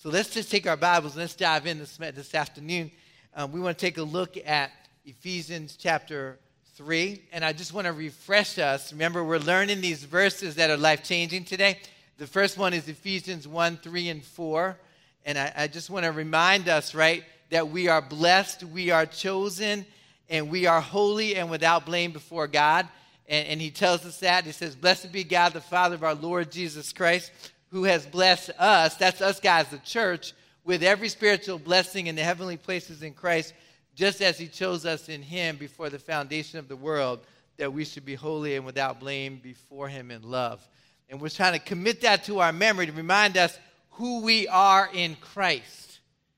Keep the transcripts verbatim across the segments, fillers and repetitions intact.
So let's just take our Bibles and let's dive in this, this afternoon. Um, we want to take a look at Ephesians chapter three. And I just want to refresh us. Remember, we're learning these verses that are life-changing today. The first one is Ephesians one, three, and four. And I, I just want to remind us, right, that we are blessed, we are chosen, and we are holy and without blame before God. And, and he tells us that. He says, "Blessed be God, the Father of our Lord Jesus Christ, who has blessed us," that's us guys, the church, "with every spiritual blessing in the heavenly places in Christ, just as he chose us in him before the foundation of the world, that we should be holy and without blame before him in love." And we're trying to commit that to our memory to remind us who we are in Christ.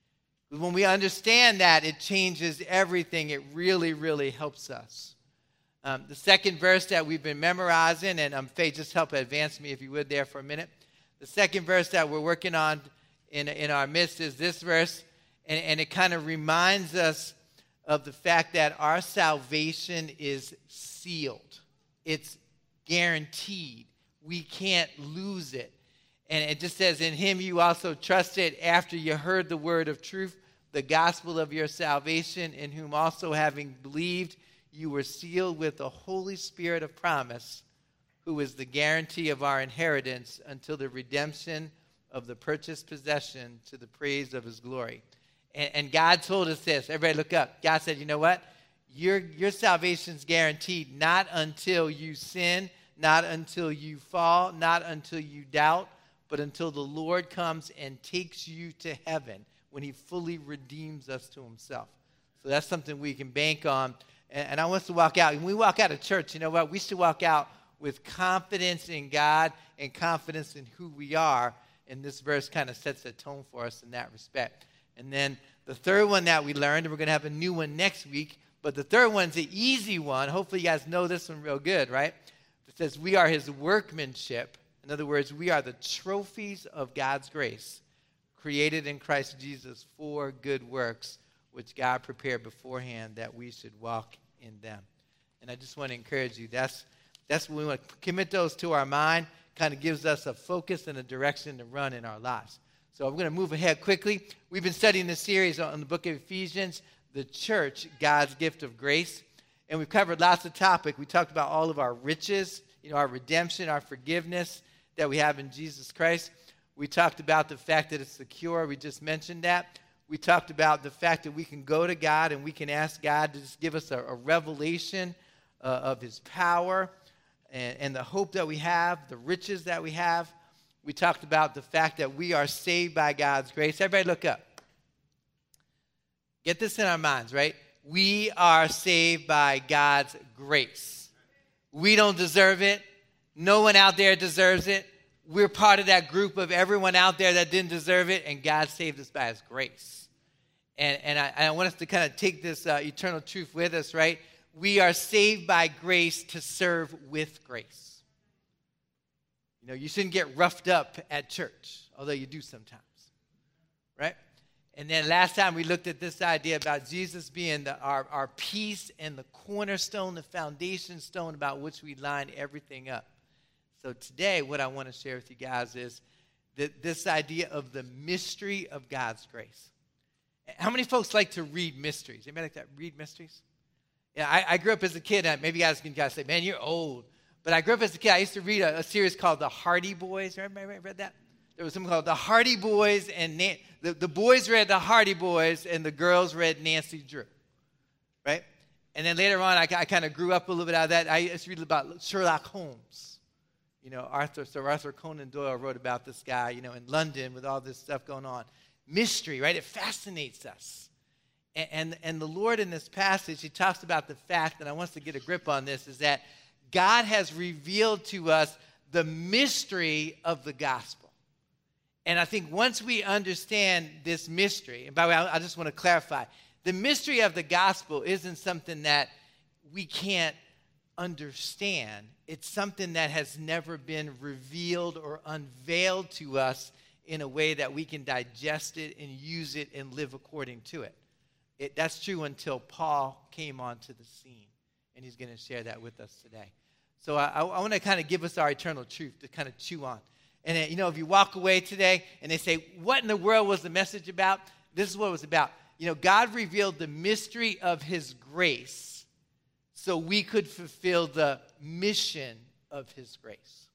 When we understand that, it changes everything. It really, really helps us. Um, the second verse that we've been memorizing, and um, Faye, just help advance me if you would there for a minute. The second verse that we're working on in, in our midst is this verse, and, and it kind of reminds us of the fact that our salvation is sealed. It's guaranteed. We can't lose it. And it just says, "In him you also trusted after you heard the word of truth, the gospel of your salvation, in whom also having believed, you were sealed with the Holy Spirit of promise, who is the guarantee of our inheritance until the redemption of the purchased possession to the praise of his glory." And, and God told us this. Everybody look up. God said, you know what? Your, your salvation's guaranteed not until you sin, not until you fall, not until you doubt, but until the Lord comes and takes you to heaven when he fully redeems us to himself. So that's something we can bank on. And, and I want us to walk out. When we walk out of church, you know what? We should walk out with confidence in God and confidence in who we are. And this verse kind of sets a tone for us in that respect. And then the third one that we learned, and we're going to have a new one next week, but the third one's the easy one. Hopefully you guys know this one real good, right? It says we are his workmanship. In other words, we are the trophies of God's grace, created in Christ Jesus for good works, which God prepared beforehand that we should walk in them. And I just want to encourage you, that's That's when we want to commit those to our mind. Kind of gives us a focus and a direction to run in our lives. So I'm going to move ahead quickly. We've been studying this series on the book of Ephesians, the church, God's gift of grace. And we've covered lots of topics. We talked about all of our riches, you know, our redemption, our forgiveness that we have in Jesus Christ. We talked about the fact that it's secure. We just mentioned that. We talked about the fact that we can go to God and we can ask God to just give us a, a revelation uh, of his power and, and the hope that we have, the riches that we have. We talked about the fact that we are saved by God's grace. Everybody look up. Get this in our minds, right? We are saved by God's grace. We don't deserve it. No one out there deserves it. We're part of that group of everyone out there that didn't deserve it, and God saved us by his grace. And, and I, I want us to kind of take this uh, eternal truth with us, right? We are saved by grace to serve with grace. You know, you shouldn't get roughed up at church, although you do sometimes, right? And then last time we looked at this idea about Jesus being the, our, our peace and the cornerstone, the foundation stone about which we line everything up. So today what I want to share with you guys is that this idea of the mystery of God's grace. How many folks like to read mysteries? Anybody like that? Read mysteries? Yeah, I, I grew up as a kid. And maybe you guys can guys say, man, you're old. But I grew up as a kid. I used to read a, a series called The Hardy Boys. Everybody read that? There was something called The Hardy Boys, and Nan- the, the boys read The Hardy Boys, and the girls read Nancy Drew, right? And then later on, I, I kind of grew up a little bit out of that. I used to read about Sherlock Holmes. You know, Arthur, Sir Arthur Conan Doyle wrote about this guy, you know, in London with all this stuff going on. Mystery, right? It fascinates us. And, and, and the Lord in this passage, he talks about the fact, and I want us to get a grip on this, is that God has revealed to us the mystery of the gospel. And I think once we understand this mystery, and by the way, I just want to clarify, the mystery of the gospel isn't something that we can't understand. It's something that has never been revealed or unveiled to us in a way that we can digest it and use it and live according to it. It that's true until Paul came onto the scene, and he's going to share that with us today. So I, I want to kind of give us our eternal truth to kind of chew on. And, uh, you know, if you walk away today and they say, what in the world was the message about? This is what it was about. You know, God revealed the mystery of his grace so we could fulfill the mission of his grace.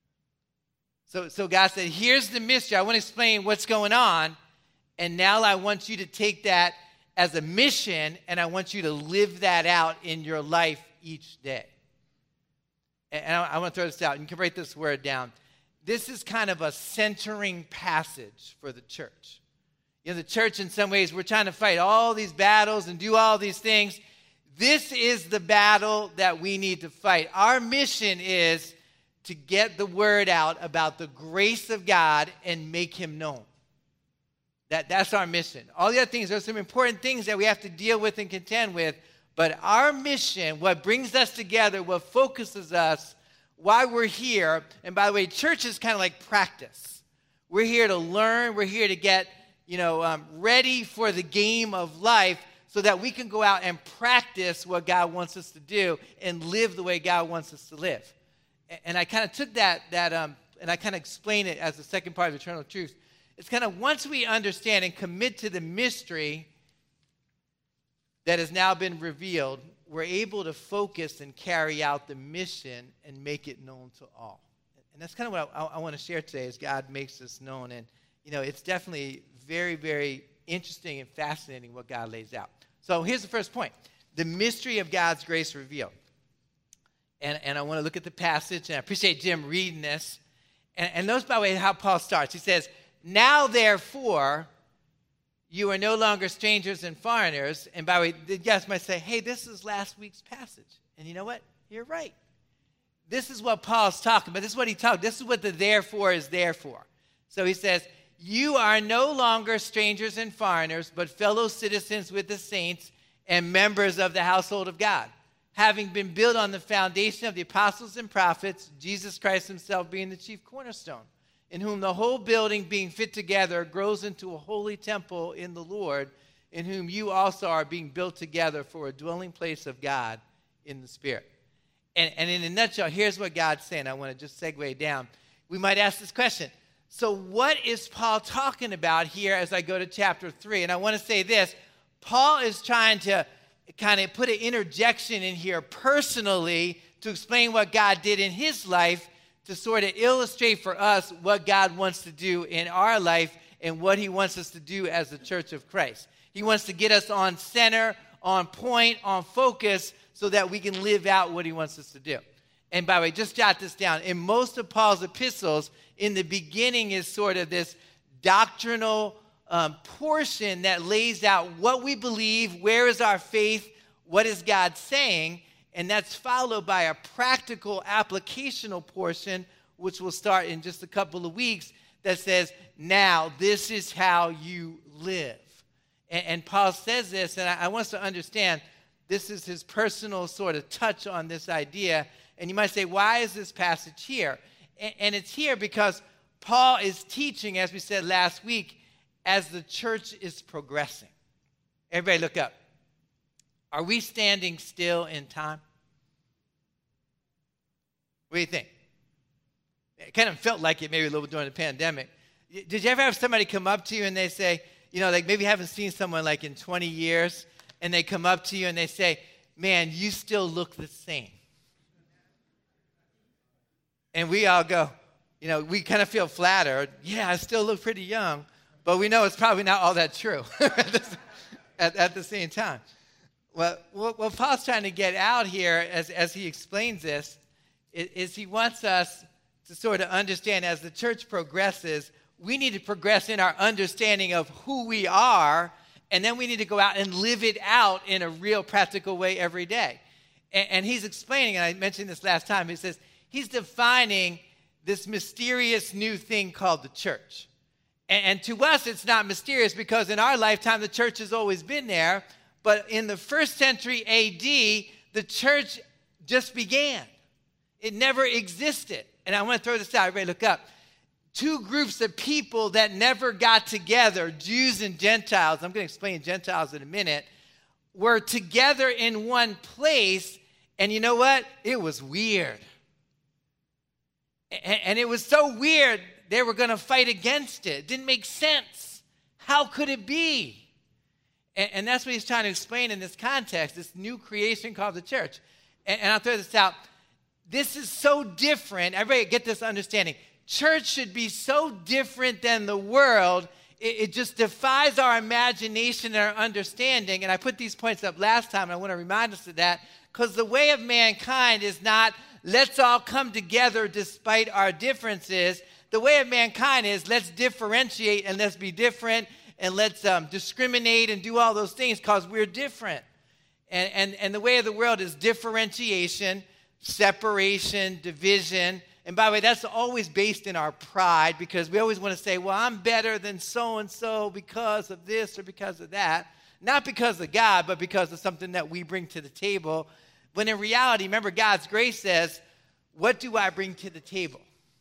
So, so God said, here's the mystery. I want to explain what's going on. And now I want you to take that as a mission, and I want you to live that out in your life each day. And I, I want to throw this out. You can write this word down. This is kind of a centering passage for the church. You know, the church, in some ways, we're trying to fight all these battles and do all these things. This is the battle that we need to fight. Our mission is to get the word out about the grace of God and make him known. That, that's our mission. All the other things, there's some important things that we have to deal with and contend with. But our mission, what brings us together, what focuses us, why we're here, and by the way, church is kind of like practice. We're here to learn. We're here to get, you know, um, ready for the game of life so that we can go out and practice what God wants us to do and live the way God wants us to live. And I kind of took that, that um, and I kind of explained it as the second part of Eternal Truth. It's kind of once we understand and commit to the mystery that has now been revealed, we're able to focus and carry out the mission and make it known to all. And that's kind of what I, I want to share today as God makes us known. And, you know, it's definitely very, very interesting and fascinating what God lays out. So here's the first point. The mystery of God's grace revealed. And, and I want to look at the passage, and I appreciate Jim reading this. And, and notice, by the way, how Paul starts. He says, now, therefore, you are no longer strangers and foreigners. And by the way, the guests might say, hey, this is last week's passage. And you know what? You're right. This is what Paul's talking about. This is what he talked. This is what the therefore is there for. So he says, you are no longer strangers and foreigners, but fellow citizens with the saints and members of the household of God, having been built on the foundation of the apostles and prophets, Jesus Christ himself being the chief cornerstone, in whom the whole building being fit together grows into a holy temple in the Lord, in whom you also are being built together for a dwelling place of God in the Spirit. And, and in a nutshell, here's what God's saying. I want to just segue down. We might ask this question. So what is Paul talking about here as I go to chapter three? And I want to say this. Paul is trying to kind of put an interjection in here personally to explain what God did in his life, to sort of illustrate for us what God wants to do in our life and what he wants us to do as the church of Christ. He wants to get us on center, on point, on focus, so that we can live out what he wants us to do. And by the way, just jot this down. In most of Paul's epistles, in the beginning is sort of this doctrinal um, portion that lays out what we believe, where is our faith, what is God saying, and that's followed by a practical applicational portion, which will start in just a couple of weeks, that says, now this is how you live. And, and Paul says this, and I, I want us to understand, this is his personal sort of touch on this idea. And you might say, why is this passage here? And, and it's here because Paul is teaching, as we said last week, as the church is progressing. Everybody look up. Are we standing still in time? What do you think? It kind of felt like it maybe a little bit during the pandemic. Did you ever have somebody come up to you and they say, you know, like maybe you haven't seen someone like in twenty years, and they come up to you and they say, man, you still look the same. And we all go, you know, we kind of feel flattered. Yeah, I still look pretty young, but we know it's probably not all that true at, at the same time. Well, what, what Paul's trying to get out here as, as he explains this is, is he wants us to sort of understand as the church progresses, we need to progress in our understanding of who we are, and then we need to go out and live it out in a real practical way every day. And, and he's explaining, and I mentioned this last time, he says he's defining this mysterious new thing called the church. And, and to us, it's not mysterious because in our lifetime, the church has always been there. But in the first century A D, the church just began. It never existed. And I want to throw this out. Everybody look up. Two groups of people that never got together, Jews and Gentiles, I'm going to explain Gentiles in a minute, were together in one place. And you know what? It was weird. And it was so weird they were going to fight against it. It didn't make sense. How could it be? And, and that's what he's trying to explain in this context, this new creation called the church. And, and I'll throw this out. This is so different. Everybody get this understanding. Church should be so different than the world. It, it just defies our imagination and our understanding. And I put these points up last time, and I want to remind us of that, because the way of mankind is not, let's all come together despite our differences. The way of mankind is, let's differentiate and let's be different, and let's um, discriminate and do all those things because we're different. And, and, and the way of the world is differentiation, separation, division. And by the way, that's always based in our pride, because we always want to say, well, I'm better than so-and-so because of this or because of that. Not because of God, but because of something that we bring to the table. When in reality, remember, God's grace says, what do I bring to the table?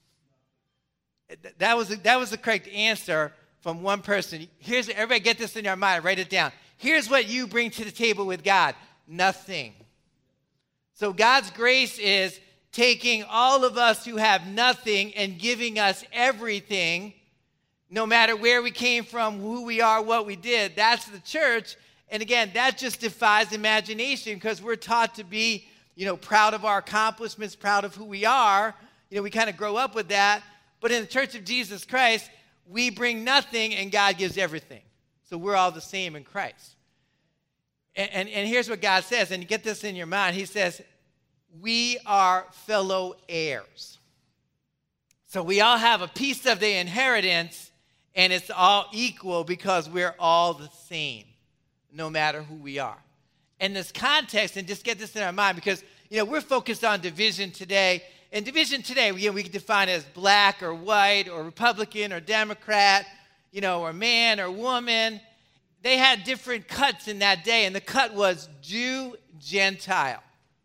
That was, that was the correct answer from one person. Here's, everybody get this in your mind, write it down. Here's what you bring to the table with God. Nothing. So God's grace is taking all of us who have nothing and giving us everything, no matter where we came from, who we are, what we did. That's the church. And again, that just defies imagination, because we're taught to be, you know, proud of our accomplishments, proud of who we are. You know, we kind of grow up with that. But in the Church of Jesus Christ, we bring nothing and God gives everything. So we're all the same in Christ. And, and, and here's what God says, and you get this in your mind. He says, we are fellow heirs. So we all have a piece of the inheritance, and it's all equal because we're all the same, no matter who we are. In this context, and just get this in our mind, because, you know, we're focused on division today. And division today, you know, we can define it as black or white or Republican or Democrat, you know, or man or woman. They had different cuts in that day, and the cut was Jew, Gentile.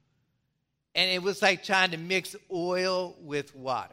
And it was like trying to mix oil with water.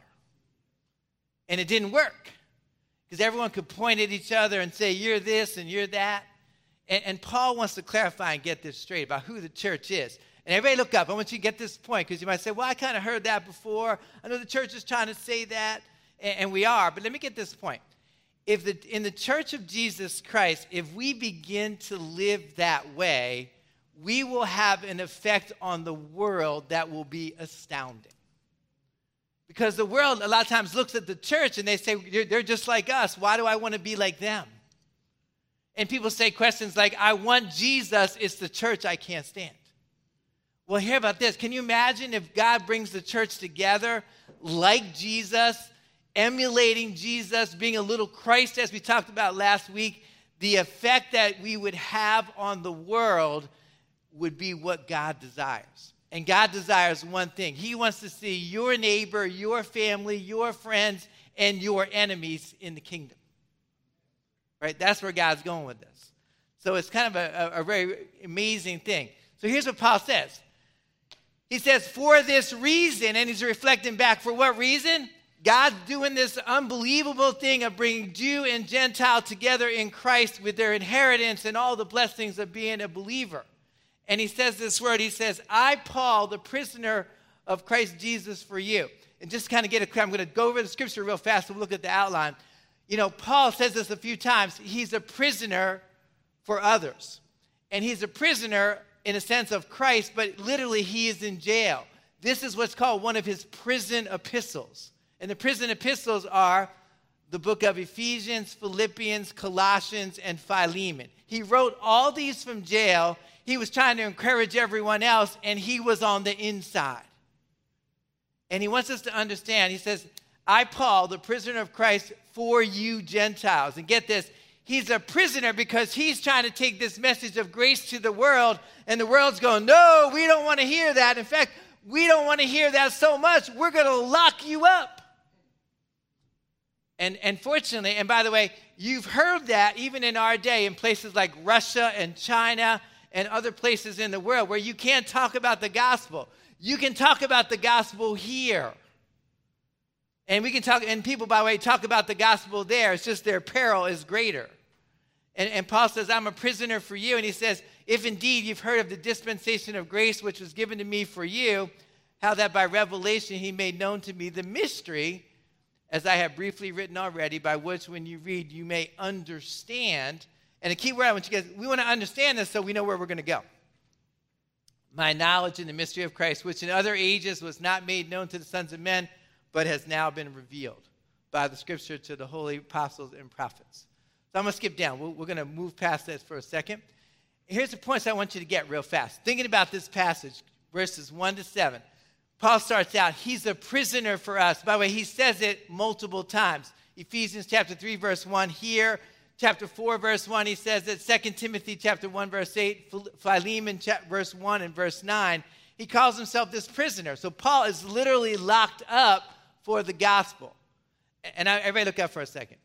And it didn't work, because everyone could point at each other and say, you're this and you're that. And, and Paul wants to clarify and get this straight about who the church is. And everybody look up. I want you to get this point, because you might say, well, I kind of heard that before. I know the church is trying to say that, and, and we are. But let me get this point. If the, in the Church of Jesus Christ, if we begin to live that way, we will have an effect on the world that will be astounding. Because the world a lot of times looks at the church and they say, they're just like us. Why do I want to be like them? And people say questions like, I want Jesus, it's the church I can't stand. Well, hear about this. Can you imagine if God brings the church together like Jesus, emulating Jesus, being a little Christ, as we talked about last week? The effect that we would have on the world would be what God desires. And God desires one thing. He wants to see your neighbor, your family, your friends, and your enemies in the kingdom. Right? That's where God's going with this. So it's kind of a, a, a very amazing thing. So here's what Paul says. He says, for this reason, and he's reflecting back, for what reason? God's doing this unbelievable thing of bringing Jew and Gentile together in Christ with their inheritance and all the blessings of being a believer. And he says this word, he says, I, Paul, the prisoner of Christ Jesus for you. And just kind of get a clear, I'm going to go over the scripture real fast and we'll look at the outline. You know, Paul says this a few times. He's a prisoner for others. And he's a prisoner in a sense of Christ, but literally he is in jail. This is what's called one of his prison epistles. And the prison epistles are the book of Ephesians, Philippians, Colossians, and Philemon. He wrote all these from jail. He was trying to encourage everyone else, and he was on the inside. And he wants us to understand. He says, I, Paul, the prisoner of Christ, for you Gentiles. And get this, he's a prisoner because he's trying to take this message of grace to the world, and the world's going, no, we don't want to hear that. In fact, we don't want to hear that so much, we're going to lock you up. And, and fortunately, and by the way, you've heard that even in our day in places like Russia and China and other places in the world where you can't talk about the gospel. You can talk about the gospel here. And we can talk, and people, by the way, talk about the gospel there. It's just their peril is greater. And, and Paul says, I'm a prisoner for you. And he says, if indeed you've heard of the dispensation of grace which was given to me for you, how that by revelation he made known to me the mystery as I have briefly written already, by which when you read, you may understand. And a key word I want you guys, we want to understand this so we know where we're going to go. My knowledge in the mystery of Christ, which in other ages was not made known to the sons of men, but has now been revealed by the scripture to the holy apostles and prophets. So I'm going to skip down. We're, we're going to move past this for a second. Here's the points I want you to get real fast. Thinking about this passage, verses one to seven. Paul starts out, he's a prisoner for us. By the way, he says it multiple times. Ephesians chapter three, verse one here. Chapter four, verse one, he says it. Second Timothy chapter one, verse eight. Philemon verse one and verse nine. He calls himself this prisoner. So Paul is literally locked up for the gospel. And I, everybody look up for a second.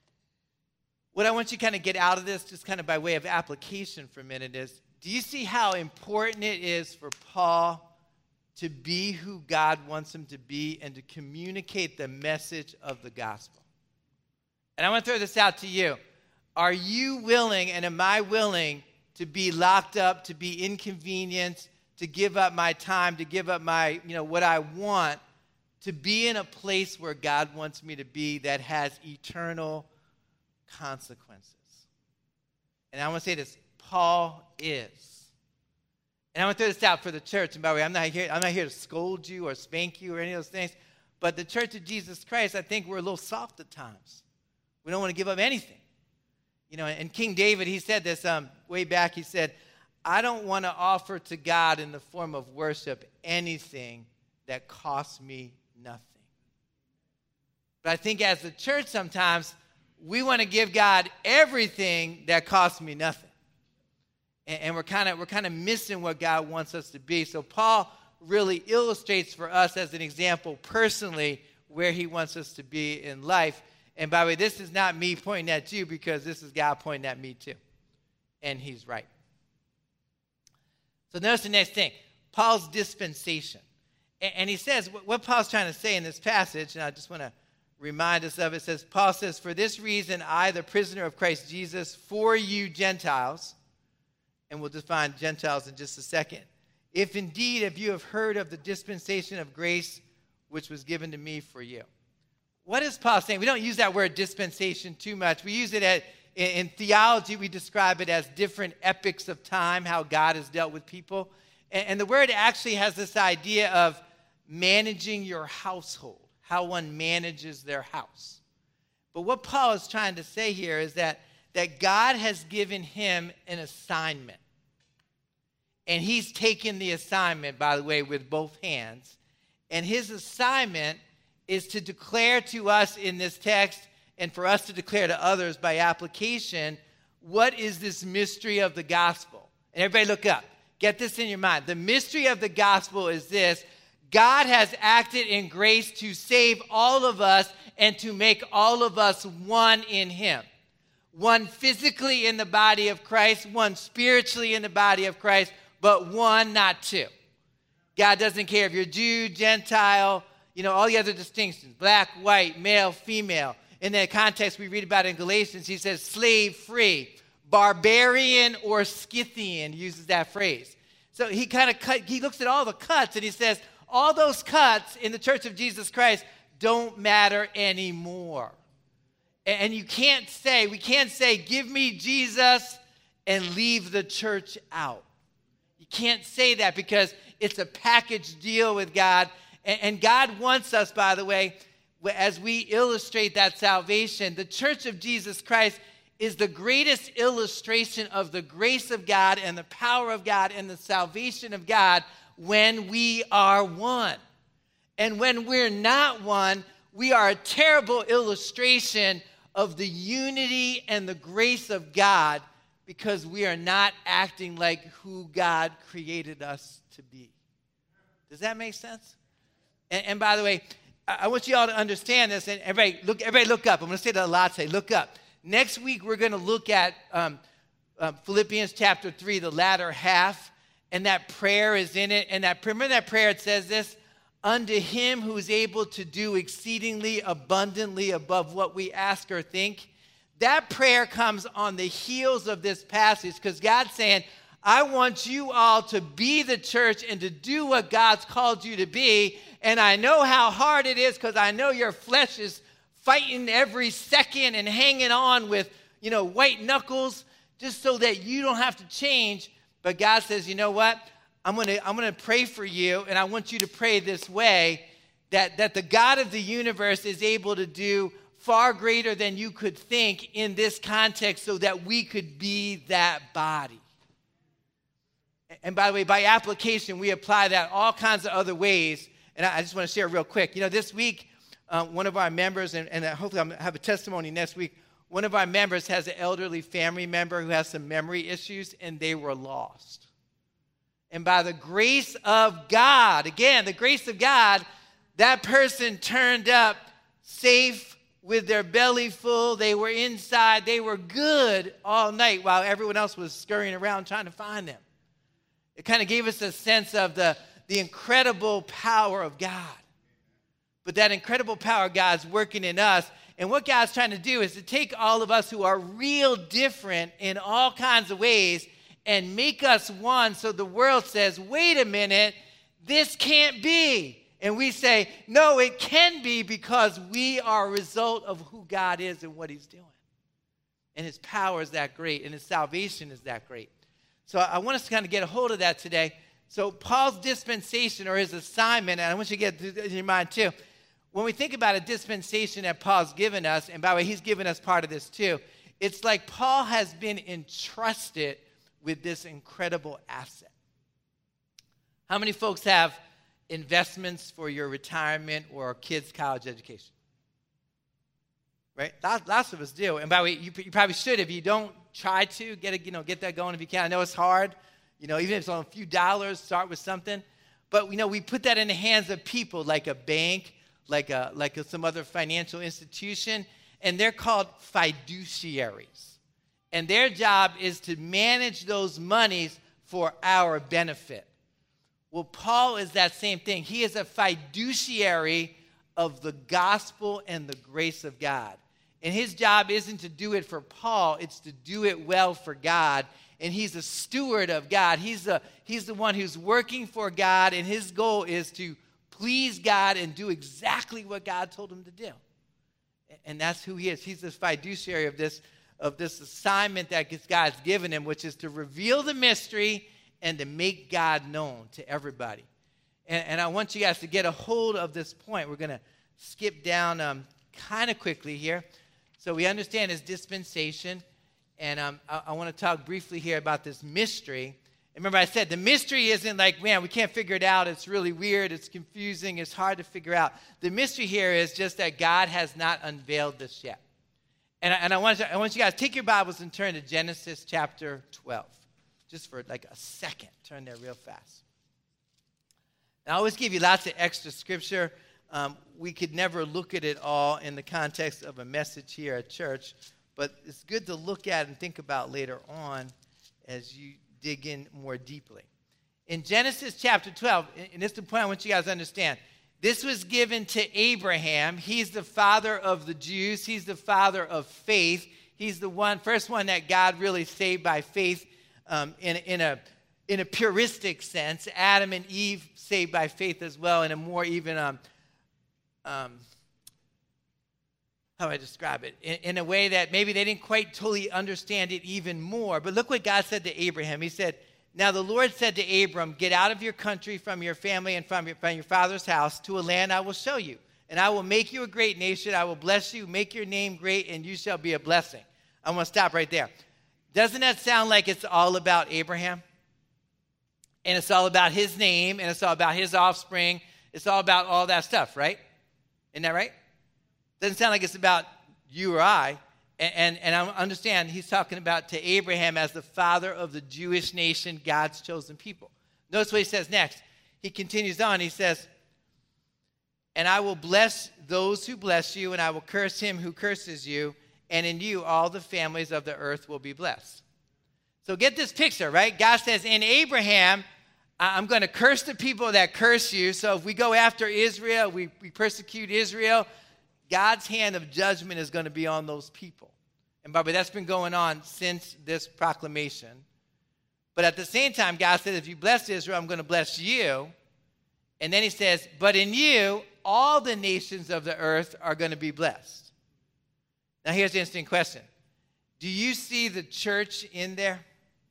What I want you to kind of get out of this, just kind of by way of application for a minute, is do you see how important it is for Paul to be who God wants him to be and to communicate the message of the gospel? And I want to throw this out to you. Are you willing, and am I willing, to be locked up, to be inconvenienced, to give up my time, to give up my, you know, what I want, to be in a place where God wants me to be that has eternal consequences? And I want to say this, Paul is. And I want to throw this out for the church. And by the way, I'm not here, I'm not here to scold you or spank you or any of those things. But the church of Jesus Christ, I think we're a little soft at times. We don't want to give up anything. You know, and King David, he said this um, way back. He said, I don't want to offer to God in the form of worship anything that costs me nothing. But I think as a church sometimes, we want to give God everything that costs me nothing. And we're kind of we're kind of missing what God wants us to be. So Paul really illustrates for us as an example personally where he wants us to be in life. And by the way, this is not me pointing at you, because this is God pointing at me too. And he's right. So notice the next thing, Paul's dispensation. And he says, what Paul's trying to say in this passage, and I just want to remind us of it, says, Paul says, for this reason, I, the prisoner of Christ Jesus, for you Gentiles, and we'll define Gentiles in just a second. If indeed, if you have heard of the dispensation of grace which was given to me for you. What is Paul saying? We don't use that word dispensation too much. We use it at, in, in theology, we describe it as different epochs of time, how God has dealt with people. And, and the word actually has this idea of managing your household, how one manages their house. But what Paul is trying to say here is that that God has given him an assignment. And he's taken the assignment, by the way, with both hands. And his assignment is to declare to us in this text, and for us to declare to others by application, what is this mystery of the gospel? And everybody look up. Get this in your mind. The mystery of the gospel is this: God has acted in grace to save all of us and to make all of us one in him. One physically in the body of Christ, one spiritually in the body of Christ, but one, not two. God doesn't care if you're Jew, Gentile, you know, all the other distinctions, black, white, male, female. In that context we read about in Galatians, he says slave free, barbarian or Scythian, he uses that phrase. So he kind of cut, he looks at all the cuts and he says, all those cuts in the church of Jesus Christ don't matter anymore. And you can't say, we can't say, give me Jesus and leave the church out. You can't say that, because it's a package deal with God. And God wants us, by the way, as we illustrate that salvation, the church of Jesus Christ is the greatest illustration of the grace of God and the power of God and the salvation of God when we are one. And when we're not one, we are a terrible illustration of the unity and the grace of God, because we are not acting like who God created us to be. Does that make sense? And, and by the way, I, I want you all to understand this. And everybody look, everybody look up. I'm going to say that a lot today. Look up. Next week, we're going to look at um, uh, Philippians chapter three, the latter half. And that prayer is in it. And that remember that prayer, it says this: unto him who is able to do exceedingly abundantly above what we ask or think. That prayer comes on the heels of this passage, because God's saying, I want you all to be the church and to do what God's called you to be. And I know how hard it is, because I know your flesh is fighting every second and hanging on with, you know, white knuckles just so that you don't have to change. But God says, you know what? I'm going to I'm going to pray for you, and I want you to pray this way, that, that the God of the universe is able to do far greater than you could think in this context so that we could be that body. And by the way, by application, we apply that all kinds of other ways. And I just want to share real quick. You know, this week, um, one of our members, and, and hopefully I'll have a testimony next week, one of our members has an elderly family member who has some memory issues, and they were lost. And by the grace of God, again, the grace of God, that person turned up safe with their belly full. They were inside. They were good all night while everyone else was scurrying around trying to find them. It kind of gave us a sense of the, the incredible power of God. But that incredible power of God's working in us. And what God's trying to do is to take all of us who are real different in all kinds of ways and make us one, so the world says, wait a minute, this can't be. And we say, no, it can be, because we are a result of who God is and what he's doing. And his power is that great, and his salvation is that great. So I want us to kind of get a hold of that today. So Paul's dispensation, or his assignment, and I want you to get this in your mind too. When we think about a dispensation that Paul's given us, and by the way, he's given us part of this too, it's like Paul has been entrusted with this incredible asset. How many folks have investments for your retirement or kids' college education? Right? Lots of us do. And by the way, you, you probably should. If you don't, try to get a, you know, get that going if you can. I know it's hard. You know, even if it's on a few dollars, start with something. But, you know, we put that in the hands of people like a bank, like a like a, some other financial institution, and they're called fiduciaries. And their job is to manage those monies for our benefit. Well, Paul is that same thing. He is a fiduciary of the gospel and the grace of God. And his job isn't to do it for Paul, it's to do it well for God. And he's a steward of God. He's the, he's the one who's working for God, and his goal is to please God and do exactly what God told him to do. And that's who he is. He's the fiduciary of this, of this assignment that God's given him, which is to reveal the mystery and to make God known to everybody. And, and I want you guys to get a hold of this point. We're going to skip down um, kind of quickly here. So we understand his dispensation, and um, I, I want to talk briefly here about this mystery. And remember I said the mystery isn't like, man, we can't figure it out. It's really weird. It's confusing. It's hard to figure out. The mystery here is just that God has not unveiled this yet. And I, and I, want, you, I want you guys to take your Bibles and turn to Genesis chapter twelve. Just for like a second. Turn there real fast. And I always give you lots of extra scripture. Um, we could never look at it all in the context of a message here at church, but it's good to look at and think about later on as you dig in more deeply. In Genesis chapter twelve, and this is the point I want you guys to understand, this was given to Abraham. He's the father of the Jews. He's the father of faith. He's the one, first one that God really saved by faith um, in, in a in a puristic sense. Adam and Eve saved by faith as well in a more even um, Um, how do I describe it? In, in a way that maybe they didn't quite totally understand it even more. But look what God said to Abraham. He said, now the Lord said to Abram, get out of your country, from your family, and from your, from your father's house to a land I will show you. And I will make you a great nation. I will bless you, make your name great, and you shall be a blessing. I'm going to stop right there. Doesn't that sound like it's all about Abraham? And it's all about his name, and it's all about his offspring. It's all about all that stuff, right? Isn't that right? Doesn't sound like it's about you or I. And, and, and I understand he's talking about to Abraham as the father of the Jewish nation, God's chosen people. Notice what he says next. He continues on. He says, and I will bless those who bless you, and I will curse him who curses you, and in you all the families of the earth will be blessed. So get this picture, right? God says, in Abraham, I'm going to curse the people that curse you. So if we go after Israel, we, we persecute Israel, God's hand of judgment is going to be on those people. And by the way, that's been going on since this proclamation. But at the same time, God said, if you bless Israel, I'm going to bless you. And then he says, but in you, all the nations of the earth are going to be blessed. Now, here's the interesting question. Do you see the church in there?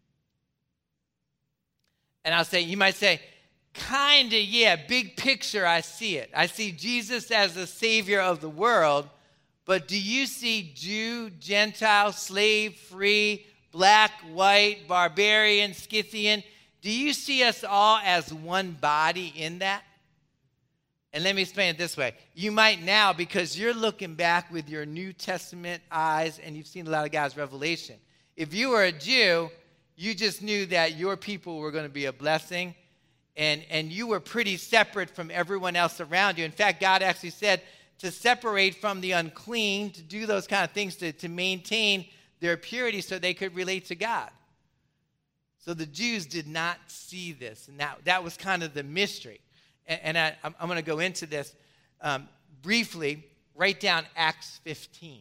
And I'll say, you might say, kind of, yeah, big picture, I see it. I see Jesus as the Savior of the world, but do you see Jew, Gentile, slave, free, black, white, barbarian, Scythian? Do you see us all as one body in that? And let me explain it this way. You might now, because you're looking back with your New Testament eyes, and you've seen a lot of God's revelation. If you were a Jew, you just knew that your people were going to be a blessing, and, and you were pretty separate from everyone else around you. In fact, God actually said to separate from the unclean, to do those kind of things, to, to maintain their purity so they could relate to God. So the Jews did not see this, and that, that was kind of the mystery. And, and I, I'm, I'm going to go into this um, briefly. Write down Acts fifteen.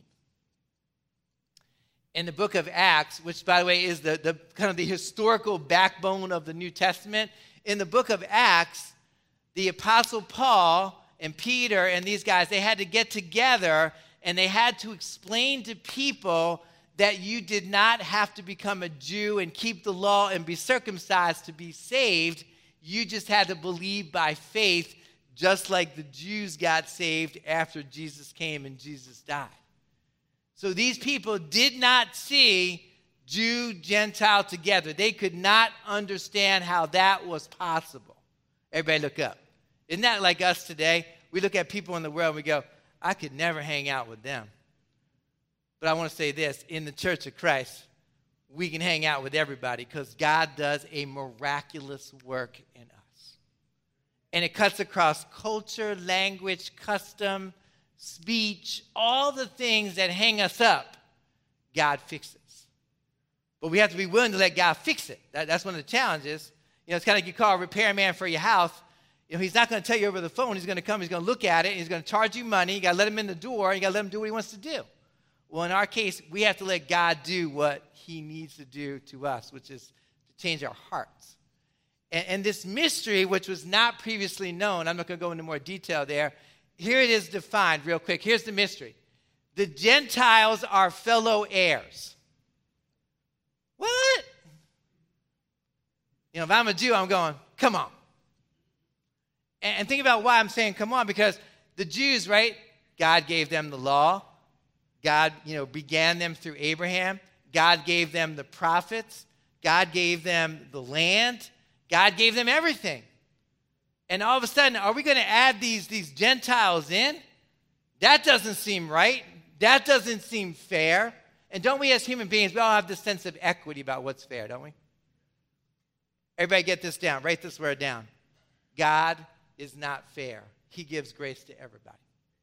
In the book of Acts, which, by the way, is the, the kind of the historical backbone of the New Testament, in the book of Acts, the Apostle Paul and Peter and these guys, they had to get together and they had to explain to people that you did not have to become a Jew and keep the law and be circumcised to be saved. You just had to believe by faith, just like the Jews got saved after Jesus came and Jesus died. So these people did not see Jew, Gentile together. They could not understand how that was possible. Everybody look up. Isn't that like us today? We look at people in the world and we go, I could never hang out with them. But I want to say this, in the Church of Christ, we can hang out with everybody because God does a miraculous work in us. And it cuts across culture, language, custom, speech, all the things that hang us up, God fixes. But we have to be willing to let God fix it. That, that's one of the challenges. You know, it's kind of like you call a repairman for your house. You know, he's not going to tell you over the phone. He's going to come, he's going to look at it, and he's going to charge you money. You got to let him in the door, and you got to let him do what he wants to do. Well, in our case, we have to let God do what he needs to do to us, which is to change our hearts. And, and this mystery, which was not previously known, I'm not going to go into more detail there. Here it is defined real quick. Here's the mystery. The Gentiles are fellow heirs. What? You know, if I'm a Jew, I'm going, come on. And, and think about why I'm saying come on, because the Jews, right, God gave them the law. God, you know, began them through Abraham. God gave them the prophets. God gave them the land. God gave them everything. And all of a sudden, are we going to add these, these Gentiles in? That doesn't seem right. That doesn't seem fair. And don't we as human beings, we all have this sense of equity about what's fair, don't we? Everybody get this down. Write this word down. God is not fair. He gives grace to everybody.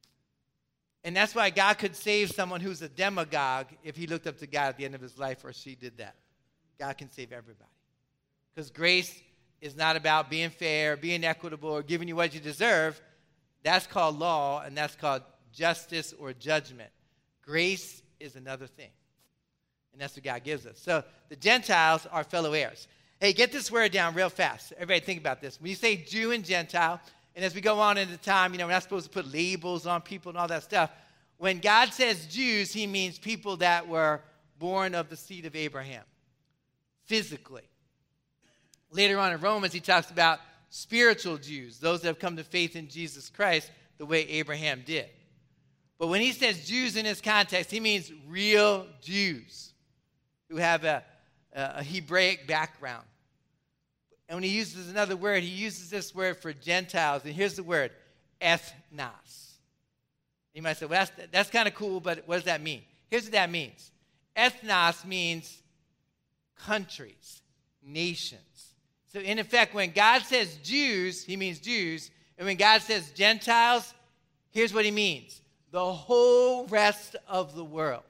And that's why God could save someone who's a demagogue if he looked up to God at the end of his life or she did that. God can save everybody. Because grace is not about being fair, being equitable, or giving you what you deserve. That's called law, and that's called justice or judgment. Grace is another thing. And that's what God gives us. So the Gentiles are fellow heirs. Hey, get this word down real fast. Everybody think about this. When you say Jew and Gentile, and as we go on into time, you know, we're not supposed to put labels on people and all that stuff. When God says Jews, he means people that were born of the seed of Abraham, physically. Later on in Romans, he talks about spiritual Jews, those that have come to faith in Jesus Christ the way Abraham did. But when he says Jews in this context, he means real Jews who have a, a Hebraic background. And when he uses another word, he uses this word for Gentiles. And here's the word, ethnos. You might say, well, that's, that's kind of cool, but what does that mean? Here's what that means. Ethnos means countries, nations. So in effect, when God says Jews, he means Jews. And when God says Gentiles, here's what he means. The whole rest of the world.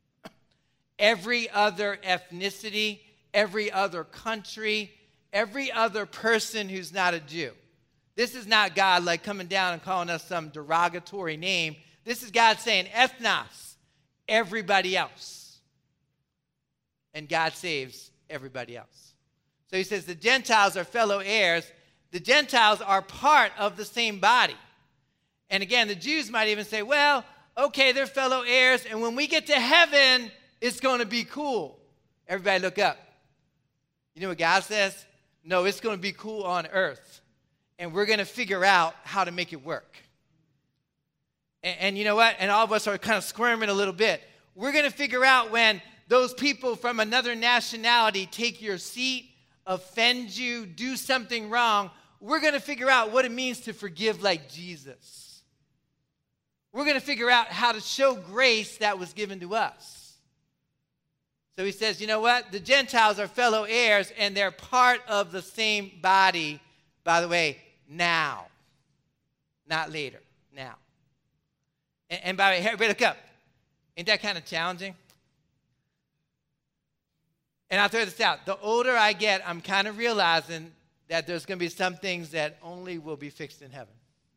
Every other ethnicity, every other country, every other person who's not a Jew. This is not God like coming down and calling us some derogatory name. This is God saying ethnos, everybody else. And God saves everybody else. So he says the Gentiles are fellow heirs. The Gentiles are part of the same body. And again, the Jews might even say, well, okay, they're fellow heirs, and when we get to heaven, it's going to be cool. Everybody look up. You know what God says? No, it's going to be cool on earth, and we're going to figure out how to make it work. And, and you know what? And all of us are kind of squirming a little bit. We're going to figure out when those people from another nationality take your seat, offend you, do something wrong. We're going to figure out what it means to forgive like Jesus. We're going to figure out how to show grace that was given to us. So he says, you know what? The Gentiles are fellow heirs, and they're part of the same body, by the way, now. Not later, now. And, and by the way, everybody look up. Ain't that kind of challenging? And I'll throw this out. The older I get, I'm kind of realizing that there's going to be some things that only will be fixed in heaven.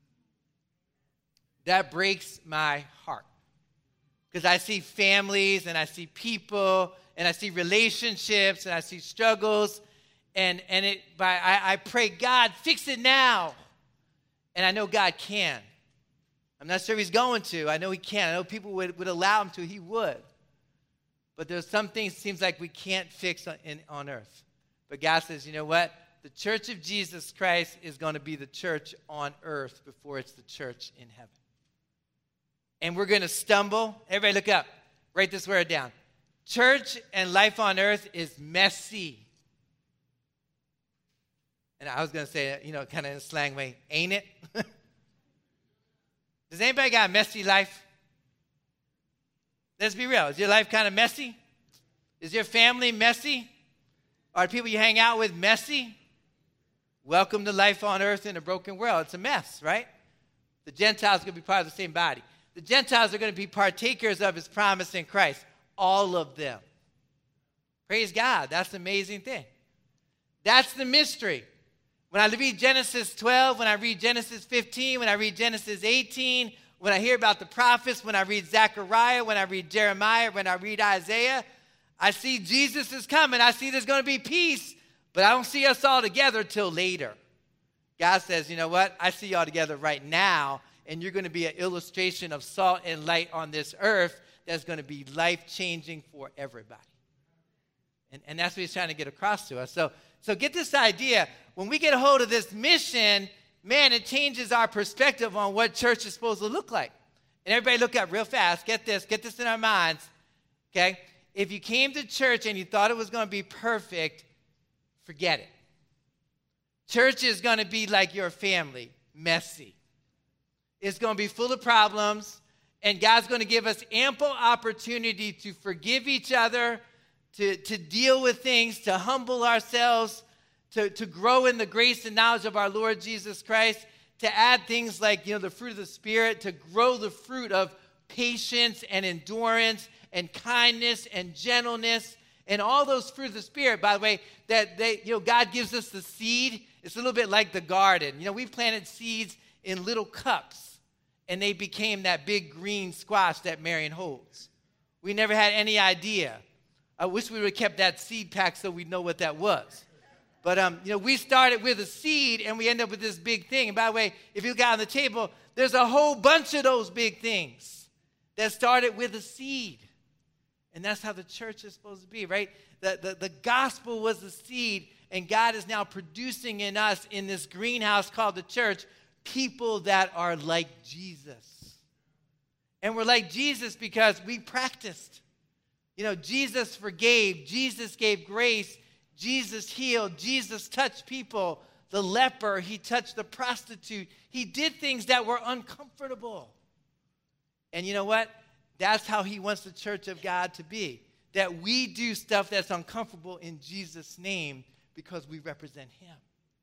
That breaks my heart. Because I see families, and I see people, and I see relationships, and I see struggles, and, and it. By I, I pray, God, fix it now. And I know God can. I'm not sure he's going to. I know he can. I know people would, would allow him to. He would. But there's some things it seems like we can't fix on, in, on earth. But God says, you know what? The church of Jesus Christ is going to be the church on earth before it's the church in heaven. And we're going to stumble. Everybody look up. Write this word down. Church and life on earth is messy. And I was going to say, you know, kind of in a slang way, ain't it? Does anybody got a messy life? Let's be real. Is your life kind of messy? Is your family messy? Are the people you hang out with messy? Welcome to life on earth in a broken world. It's a mess, right? The Gentiles are going to be part of the same body. The Gentiles are going to be partakers of his promise in Christ. All of them. Praise God. That's the amazing thing. That's the mystery. When I read Genesis twelve, when I read Genesis fifteen, when I read Genesis eighteen, when I hear about the prophets, when I read Zechariah, when I read Jeremiah, when I read Isaiah, I see Jesus is coming. I see there's going to be peace, but I don't see us all together till later. God says, you know what? I see y'all together right now, and you're going to be an illustration of salt and light on this earth that's going to be life-changing for everybody. And, and that's what he's trying to get across to us. So, so get this idea. When we get a hold of this mission, man, it changes our perspective on what church is supposed to look like. And everybody look up real fast. Get this. Get this in our minds. Okay? If you came to church and you thought it was going to be perfect, forget it. Church is going to be like your family, messy. It's going to be full of problems, and God's going to give us ample opportunity to forgive each other, to, to deal with things, to humble ourselves, to, to grow in the grace and knowledge of our Lord Jesus Christ, to add things like, you know, the fruit of the Spirit, to grow the fruit of patience and endurance and kindness and gentleness and all those fruits of the Spirit, by the way, that they, you know, God gives us the seed. It's a little bit like the garden. You know, we planted seeds in little cups, and they became that big green squash that Marion holds. We never had any idea. I wish we would have kept that seed pack so we'd know what that was. But, um, you know, we started with a seed, and we end up with this big thing. And by the way, if you look out on the table, there's a whole bunch of those big things that started with a seed. And that's how the church is supposed to be, right? The, the, the gospel was the seed, and God is now producing in us, in this greenhouse called the church, people that are like Jesus. And we're like Jesus because we practiced. You know, Jesus forgave. Jesus gave grace. Jesus healed. Jesus touched people. The leper, he touched the prostitute. He did things that were uncomfortable. And you know what? That's how he wants the church of God to be. That we do stuff that's uncomfortable in Jesus' name because we represent him.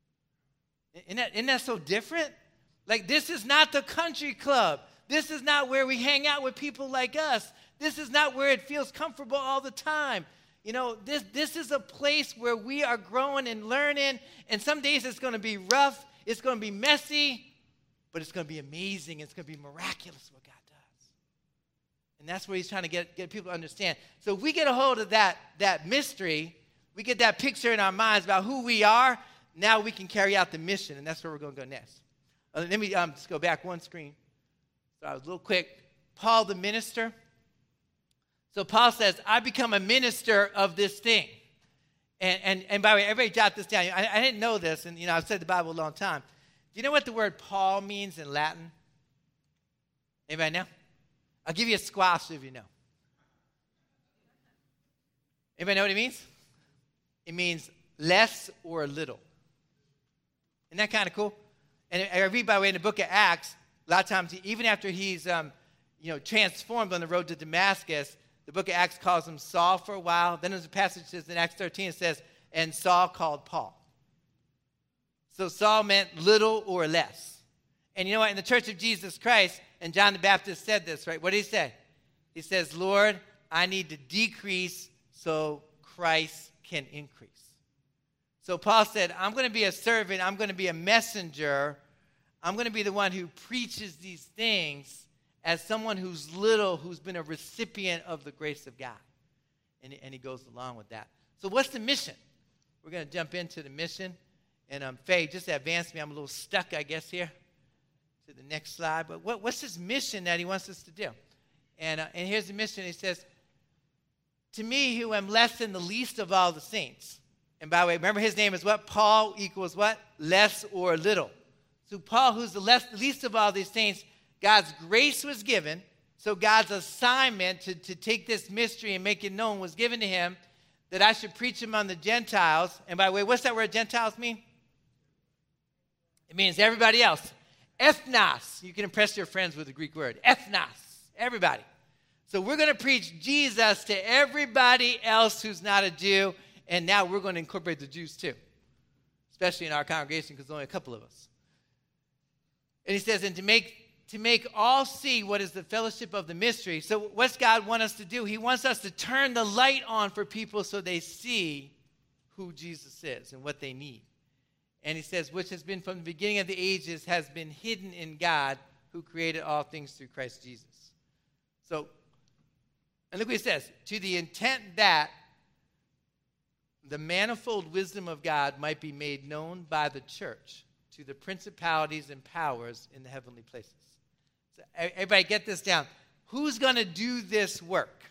Isn't that, isn't that so different? Like, this is not the country club. This is not where we hang out with people like us. This is not where it feels comfortable all the time. You know, this, this is a place where we are growing and learning, and some days it's going to be rough, it's going to be messy, but it's going to be amazing, it's going to be miraculous what God does. And that's where he's trying to get, get people to understand. So if we get a hold of that, that mystery, we get that picture in our minds about who we are, now we can carry out the mission, and that's where we're going to go next. Uh, let me um, just go back one screen. So I was a little quick. Paul the minister? So Paul says, I become a minister of this thing. And, and, and by the way, everybody jot this down. I, I didn't know this, and you know, I've studied the Bible a long time. Do you know what the word Paul means in Latin? Anybody know? I'll give you a squash if you know. Anybody know what it means? It means less or little. Isn't that kind of cool? And I read, by the way, in the book of Acts, a lot of times, even after he's um, you know, transformed on the road to Damascus, the book of Acts calls him Saul for a while. Then there's a passage that says in Acts thirteen, it says, and Saul called Paul. So Saul meant little or less. And you know what? In the Church of Jesus Christ, and John the Baptist said this, right? What did he say? He says, Lord, I need to decrease so Christ can increase. So Paul said, I'm going to be a servant. I'm going to be a messenger. I'm going to be the one who preaches these things as someone who's little, who's been a recipient of the grace of God. And, and he goes along with that. So what's the mission? We're going to jump into the mission. And um, Faye, just advance me. I'm a little stuck, I guess, here to the next slide. But what, what's his mission that he wants us to do? And, uh, and here's the mission. He says, to me, who am less than the least of all the saints. And by the way, remember his name is what? Paul equals what? Less or little. So Paul, who's the less, least of all these saints, God's grace was given. So God's assignment to, to take this mystery and make it known was given to him, that I should preach among the Gentiles. And by the way, what's that word Gentiles mean? It means everybody else. Ethnos. You can impress your friends with the Greek word. Ethnos. Everybody. So we're going to preach Jesus to everybody else who's not a Jew. And now we're going to incorporate the Jews too, especially in our congregation because there's only a couple of us. And he says, and to make to make all see what is the fellowship of the mystery. So what's God want us to do? He wants us to turn the light on for people so they see who Jesus is and what they need. And he says, which has been from the beginning of the ages, has been hidden in God who created all things through Christ Jesus. So, and look what he says, to the intent that the manifold wisdom of God might be made known by the church to the principalities and powers in the heavenly places. So everybody get this down. Who's going to do this work?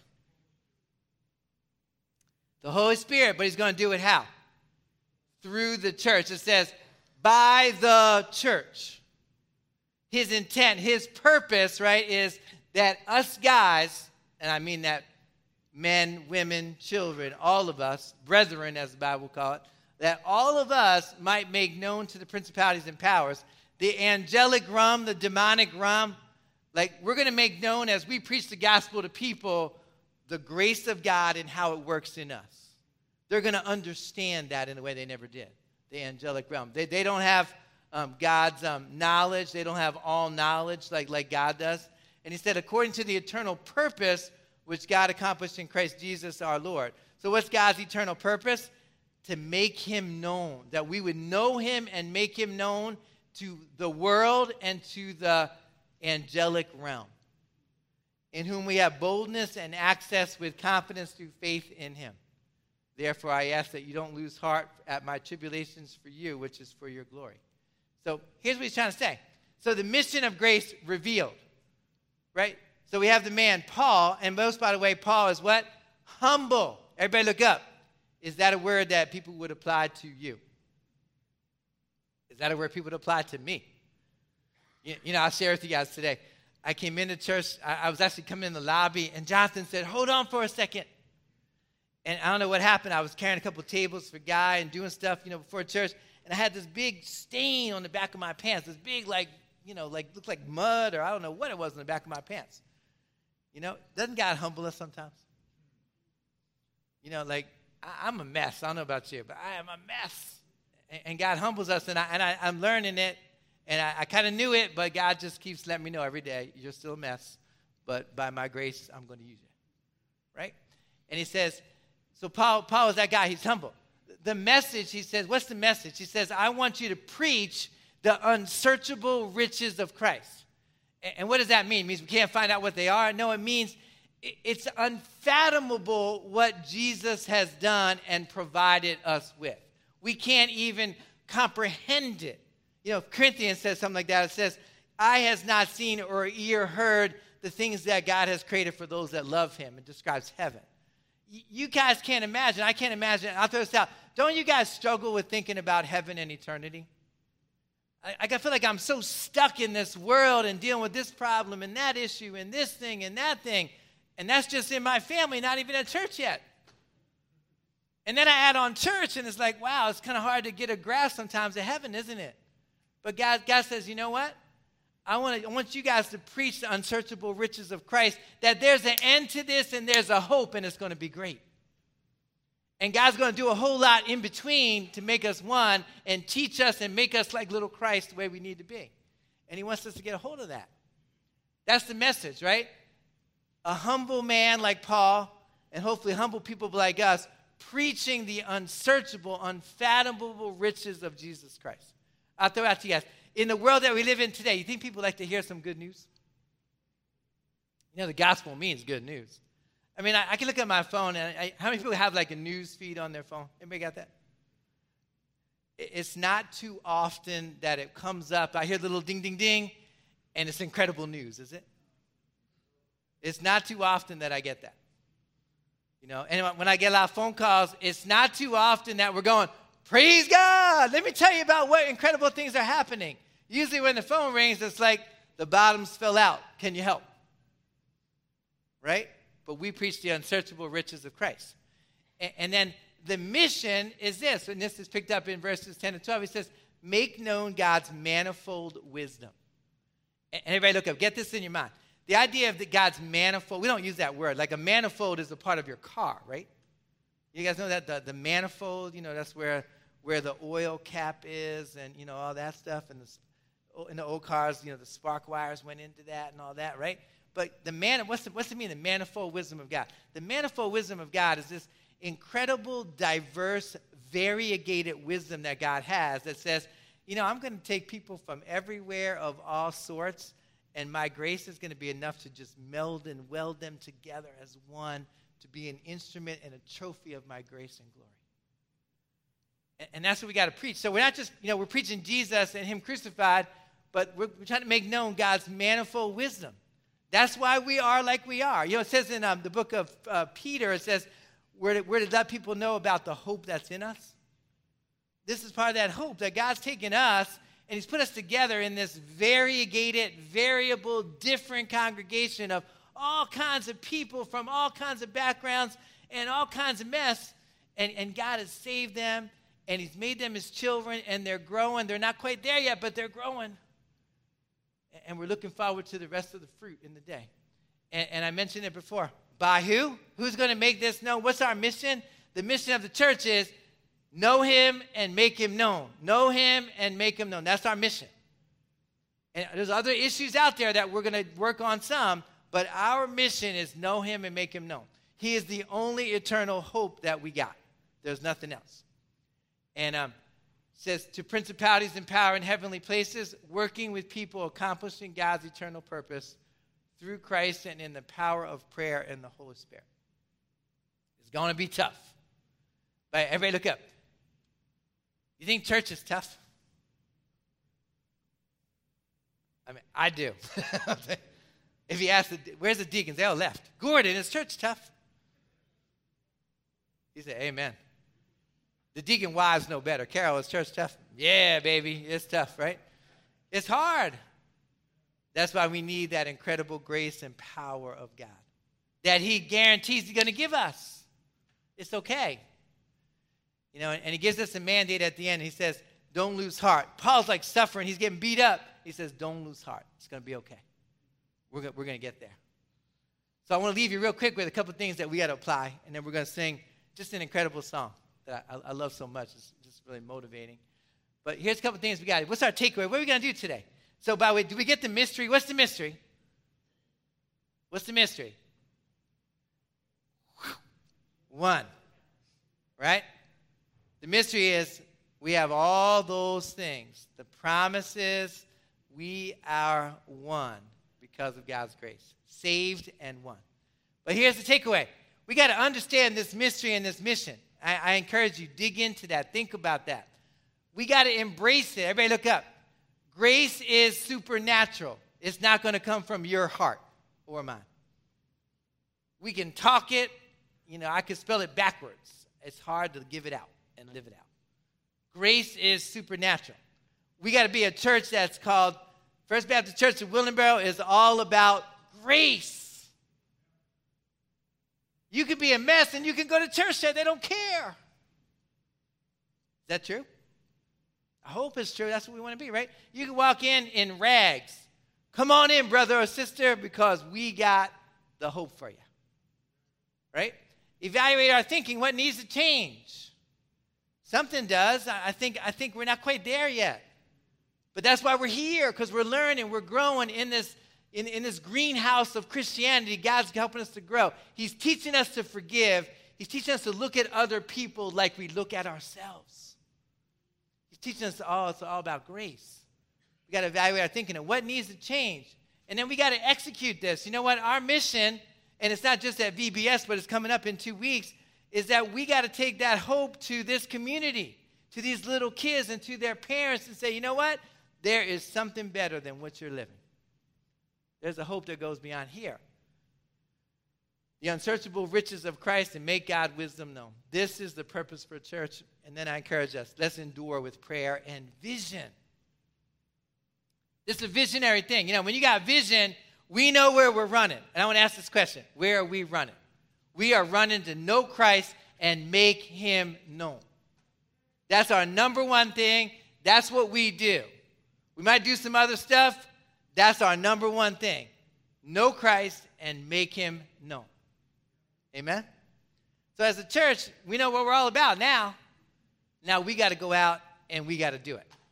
The Holy Spirit, but he's going to do it how? Through the church. It says, by the church. His intent, his purpose, right, is that us guys, and I mean that men, women, children, all of us, brethren, as the Bible calls it, that all of us might make known to the principalities and powers, the angelic realm, the demonic realm, like we're going to make known as we preach the gospel to people, the grace of God and how it works in us. They're going to understand that in a way they never did, the angelic realm. They, they don't have um, God's um, knowledge. They don't have all knowledge like, like God does. And he said, according to the eternal purpose which God accomplished in Christ Jesus our Lord. So what's God's eternal purpose? To make him known, that we would know him and make him known to the world and to the angelic realm, in whom we have boldness and access with confidence through faith in him. Therefore, I ask that you don't lose heart at my tribulations for you, which is for your glory. So here's what he's trying to say. So the mission of grace revealed, right? So we have the man, Paul, and most, by the way, Paul is what? Humble. Everybody look up. Is that a word that people would apply to you? Is that a word people would apply to me? You, you know, I'll share with you guys today. I came into church. I, I was actually coming in the lobby, and Jonathan said, hold on for a second. And I don't know what happened. I was carrying a couple of tables for Guy and doing stuff, you know, before church. And I had this big stain on the back of my pants. This big, like, you know, like, looked like mud, or I don't know what it was on the back of my pants. You know, doesn't God humble us sometimes? You know, like, I, I'm a mess. I don't know about you, but I am a mess. And, and God humbles us, and, I, and I, I'm learning it. And I, I kind of knew it, but God just keeps letting me know every day, you're still a mess. But by my grace, I'm going to use you. Right? And he says, so Paul, Paul is that guy. He's humble. The message, he says, what's the message? He says, I want you to preach the unsearchable riches of Christ. And, and what does that mean? It means we can't find out what they are? No, it means it, it's unfathomable what Jesus has done and provided us with. We can't even comprehend it. You know, Corinthians says something like that. It says, eye has not seen or ear heard the things that God has created for those that love him. It describes heaven. Y- you guys can't imagine. I can't imagine. I'll throw this out. Don't you guys struggle with thinking about heaven and eternity? I, I feel like I'm so stuck in this world and dealing with this problem and that issue and this thing and that thing. And that's just in my family, not even at church yet. And then I add on church, and it's like, wow, it's kind of hard to get a grasp sometimes of heaven, isn't it? But God, God says, you know what? I want, to, I want you guys to preach the unsearchable riches of Christ, that there's an end to this and there's a hope, and it's going to be great. And God's going to do a whole lot in between to make us one and teach us and make us like little Christ the way we need to be. And he wants us to get a hold of that. That's the message, right? A humble man like Paul, and hopefully humble people like us, preaching the unsearchable, unfathomable riches of Jesus Christ. I'll throw it out to you guys. In the world that we live in today, you think people like to hear some good news? You know, the gospel means good news. I mean, I, I can look at my phone, and I, how many people have like a news feed on their phone? Anybody got that? It's not too often that it comes up. I hear the little ding, ding, ding, and it's incredible news, is it? It's not too often that I get that. You know, and when I get a lot of phone calls, it's not too often that we're going, praise God. Let me tell you about what incredible things are happening. Usually when the phone rings, it's like the bottoms fell out. Can you help? Right? But we preach the unsearchable riches of Christ. And, and then the mission is this, and this is picked up in verses ten and twelve. He says, make known God's manifold wisdom. And everybody look up. Get this in your mind. The idea of the God's manifold, we don't use that word. Like a manifold is a part of your car, right? You guys know that? The, the manifold, you know, that's where, where the oil cap is and, you know, all that stuff. And the, in the old cars, you know, the spark wires went into that and all that, right? But the man, what's the, what's it mean, the manifold wisdom of God? The manifold wisdom of God is this incredible, diverse, variegated wisdom that God has that says, you know, I'm going to take people from everywhere of all sorts, and my grace is going to be enough to just meld and weld them together as one to be an instrument and a trophy of my grace and glory. And, and that's what we got to preach. So we're not just, you know, we're preaching Jesus and him crucified, but we're, we're trying to make known God's manifold wisdom. That's why we are like we are. You know, it says in um, the book of uh, Peter, it says, we're to, we're to let people know about the hope that's in us. This is part of that hope, that God's taken us and he's put us together in this variegated, variable, different congregation of all kinds of people from all kinds of backgrounds and all kinds of mess. And, and God has saved them, and he's made them his children, and they're growing. They're not quite there yet, but they're growing. And we're looking forward to the rest of the fruit in the day. And, and I mentioned it before. By who? Who's going to make this known? What's our mission? The mission of the church is know him and make him known. Know him and make him known. That's our mission. And there's other issues out there that we're going to work on some, but our mission is know him and make him known. He is the only eternal hope that we got. There's nothing else. And um, it says, to principalities and power in heavenly places, working with people, accomplishing God's eternal purpose through Christ and in the power of prayer and the Holy Spirit. It's going to be tough. But everybody look up. You think church is tough? I mean, I do. If you ask, the, where's the deacons? They all left. Gordon, is church tough? He said, amen. The deacon wives know better. Carol, is church tough? Yeah, baby, it's tough, right? It's hard. That's why we need that incredible grace and power of God that he guarantees he's going to give us. It's okay. You know, and he gives us a mandate at the end. He says, don't lose heart. Paul's like suffering. He's getting beat up. He says, don't lose heart. It's going to be okay. We're going we're going to get there. So I want to leave you real quick with a couple of things that we got to apply, and then we're going to sing just an incredible song that I, I love so much. It's just really motivating. But here's a couple of things we got. What's our takeaway? What are we going to do today? So, by the way, do we get the mystery? What's the mystery? What's the mystery? One. Right? The mystery is we have all those things. The promises, we are one because of God's grace. Saved and one. But here's the takeaway. We got to understand this mystery and this mission. I, I encourage you, dig into that. Think about that. We got to embrace it. Everybody look up. Grace is supernatural. It's not going to come from your heart or mine. We can talk it. You know, I could spell it backwards. It's hard to give it out and live it out. Grace is supernatural. We got to be a church that's called First Baptist Church of Willingboro is all about grace. You could be a mess and you can go to church there. They don't care. Is that true? I hope it's true. That's what we want to be, right? You can walk in in rags. Come on in, brother or sister, because we got the hope for you. Right? Evaluate our thinking. What needs to change? Something does. I think, I think we're not quite there yet. But that's why we're here, because we're learning, we're growing in this, in, in this greenhouse of Christianity. God's helping us to grow. He's teaching us to forgive. He's teaching us to look at other people like we look at ourselves. He's teaching us, oh, it's all about grace. We got to evaluate our thinking and what needs to change. And then we got to execute this. You know what? Our mission, and it's not just at V B S, but it's coming up in two weeks, is that we got to take that hope to this community, to these little kids and to their parents and say, you know what? There is something better than what you're living. There's a hope that goes beyond here. The unsearchable riches of Christ and make God wisdom known. This is the purpose for church. And then I encourage us, let's endure with prayer and vision. This is a visionary thing. You know, when you got vision, we know where we're running. And I want to ask this question. Where are we running? We are running to know Christ and make him known. That's our number one thing. That's what we do. We might do some other stuff. That's our number one thing. Know Christ and make him known. Amen? So as a church, we know what we're all about now. Now we got to go out and we got to do it.